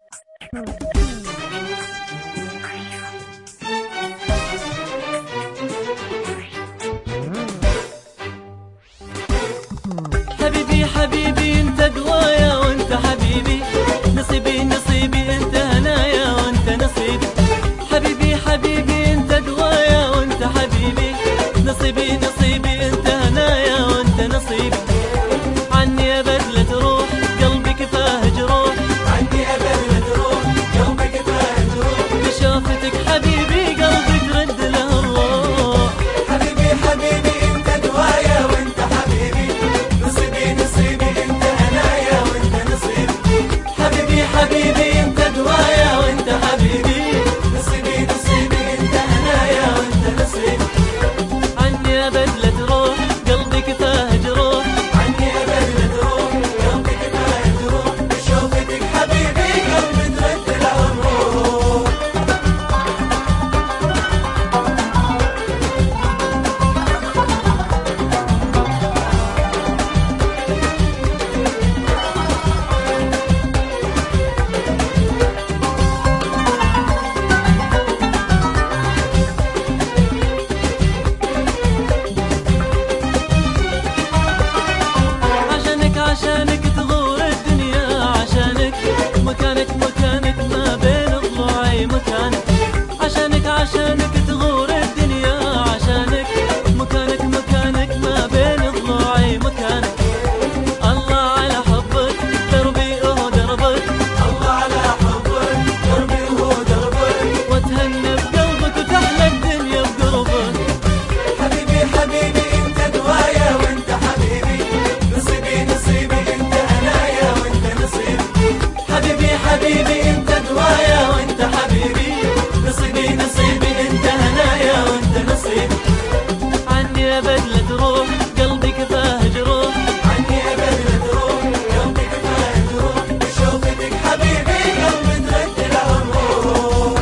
حبيبي حبيبي انت دوايا وانت حبيبي، نصيبي نصيبي انت هنايا وانت نصيبي. حبيبي حبيبي انت دوايا وانت حبيبي، نصيبي نصيبي انت هنايا وانت نصيبي. عني ابد لا تروح قلبي كفاه جروح، عني ابد لا تروح قلبي كفاه جروح. بشوفتك حبيبي قلبي ترد له الروح. حبيبي حبيبي انت دوايا وانت حبيبي، نصيبي نصيبي انت هنايا وانت نصيبي. حبيبي حبيبي انت دوايا وانت حبيبي، نصيبي نصيبي انت هنايا وانت نصيبي. عني ابد لا تروح قلبي كفاه جروح. عني ابد لا تروح قلبي كفاه جروح. بشوفتك حبيبي قلبي ترد له الروح. عشانك تغور الدنيا، عشانك مكانك مكانك ما بين ضلوعي مكانك. عشانك تغور الدنيا، عشانك مكانك مكانك ما بين ضلوعي مكانك. الله على حبك دربي وهو دربك، الله على حبك دربي وهو دربك. واتهنى بقلبك وتحلى الدنيا بقربك. حبيبي حبيبي انت دوايا وانت حبيبي، نصيبي نصيبي انت هنايا وانت نصيبي. حبيبي حبيبي انت دوايا وانت حبيبي، نصيبي نصيبي انت هنايا وانت نصيبي. عني ابد لا تروح قلبي كفاه جروح. عني ابد لا تروح قلبي كفاه جروح. بشوفتك حبيبي قلبي ترد له الروح.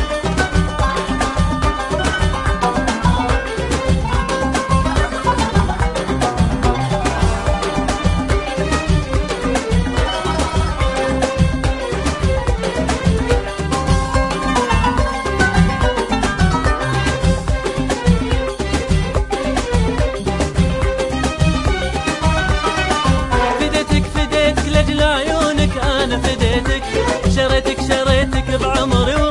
فديتك لاجل عيونك، انا فديتك شريتك بعمري